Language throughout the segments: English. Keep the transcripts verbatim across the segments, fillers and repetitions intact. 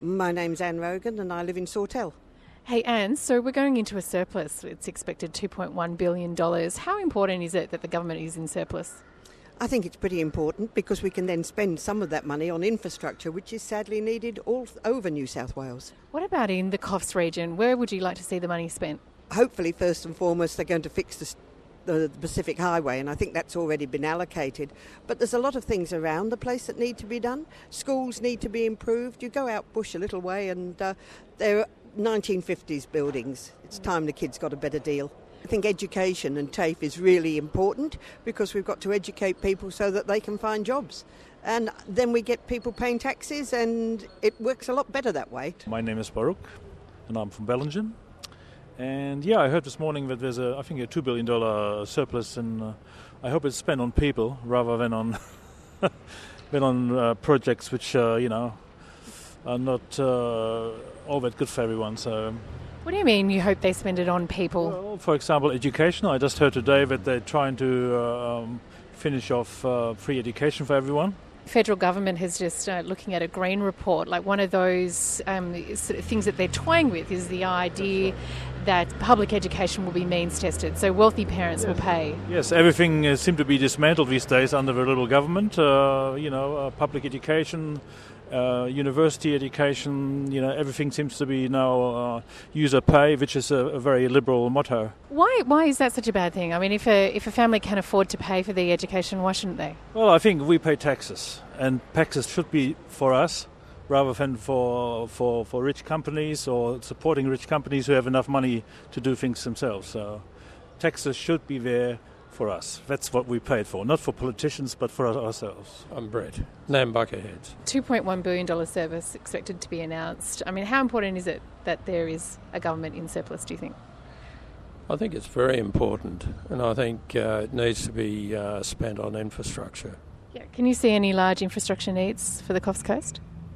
My name's Anne Rogan and I live in Sawtell. Hey Anne, so we're going into a surplus. It's expected two point one billion dollars. How important is it that the government is in surplus? I think it's pretty important because we can then spend some of that money on infrastructure, which is sadly needed all over New South Wales. What about in the Coffs region? Where would you like to see the money spent? Hopefully, first and foremost, they're going to fix the the Pacific Highway, and I think that's already been allocated. But there's a lot of things around the place that need to be done. Schools need to be improved. You go out bush a little way and uh, they're nineteen fifties buildings. It's time the kids got a better deal. I think education and TAFE is really important because we've got to educate people so that they can find jobs. And then we get people paying taxes and it works a lot better that way. My name is Baruch and I'm from Bellingen. And yeah, I heard this morning that there's a, I think, a two billion dollars surplus, and uh, I hope it's spent on people rather than on than on uh, projects which, uh, you know, are not uh, all that good for everyone. So, what do you mean you hope they spend it on people? Well, for example, education. I just heard today that they're trying to uh, um, finish off uh, free education for everyone. Federal government has just uh, looking at a green report. Like one of those um, sort of things that they're toying with is the idea that public education will be means tested, so wealthy parents yes. will pay. Yes, everything uh, seems to be dismantled these days under the Liberal government. Uh, you know, uh, public education, uh, university education. You know, everything seems to be now uh, user pay, which is a, a very liberal motto. Why? Why is that such a bad thing? I mean, if a if a family can afford to pay for the education, why shouldn't they? Well, I think we pay taxes, and taxes should be for us, rather than for, for, for rich companies or supporting rich companies who have enough money to do things themselves. So taxes should be there for us. That's what we paid for, not for politicians, but for ourselves. I'm Brett, Nambucca Heads. two point one billion dollars service expected to be announced. I mean, how important is it that there is a government in surplus, do you think? I think it's very important, and I think uh, it needs to be uh, spent on infrastructure. Yeah. Can you see any large infrastructure needs for the Coffs Coast?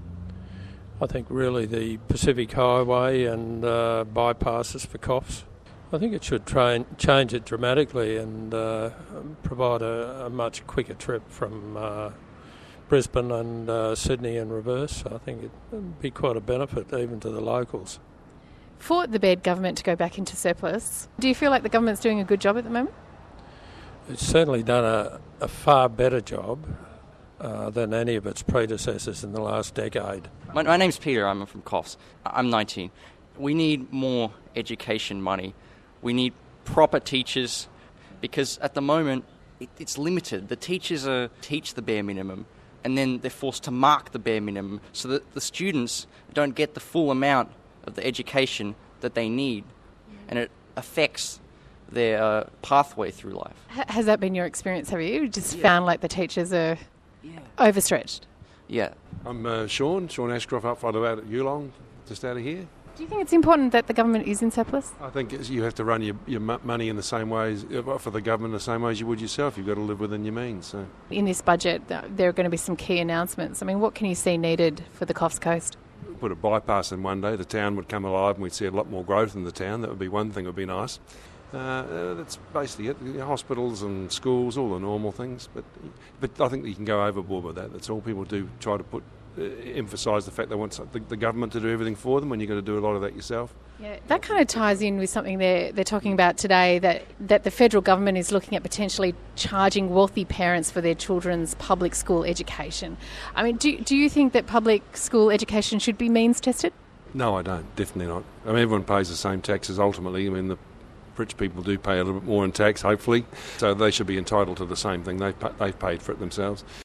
I think really the Pacific Highway and uh, bypasses for Coffs. I think it should try and change it dramatically and uh, provide a, a much quicker trip from uh, Brisbane and uh, Sydney and reverse. I think it would be quite a benefit even to the locals. For the Baird government to go back into surplus, do you feel like the government's doing a good job at the moment? It's certainly done a, a far better job Uh, than any of its predecessors in the last decade. My, my name's Peter, I'm from Coffs. I'm nineteen. We need more education money. We need proper teachers because at the moment it, it's limited. The teachers are, teach the bare minimum and then they're forced to mark the bare minimum so that the students don't get the full amount of the education that they need, and it affects their uh, pathway through life. H- has that been your experience, have you? Just yeah. found like the teachers are Yeah. overstretched? Yeah. I'm uh, Sean, Sean Ashcroft, upfighter out at Yulong, just out of here. Do you think it's important that the government is in surplus? I think it's, you have to run your, your mo- money in the same ways, uh, for the government the same way as you would yourself. You've got to live within your means. So. In this budget, uh, there are going to be some key announcements. I mean, what can you see needed for the Coffs Coast? Put a bypass in one day, the town would come alive and we'd see a lot more growth in the town. That would be one thing that would be nice. Uh, that's basically it. You know, hospitals and schools, all the normal things. But but I think that you can go overboard with that. That's all people do, try to put uh, emphasise the fact they want the, the government to do everything for them when you've got to do a lot of that yourself. Yeah, that kind of ties in with something they're, they're talking about today, that, that the federal government is looking at potentially charging wealthy parents for their children's public school education. I mean, do, do you think that public school education should be means tested? No, I don't. Definitely not. I mean, everyone pays the same taxes ultimately. I mean, the rich people do pay a little bit more in tax, hopefully, so they should be entitled to the same thing. They've, they've paid for it themselves.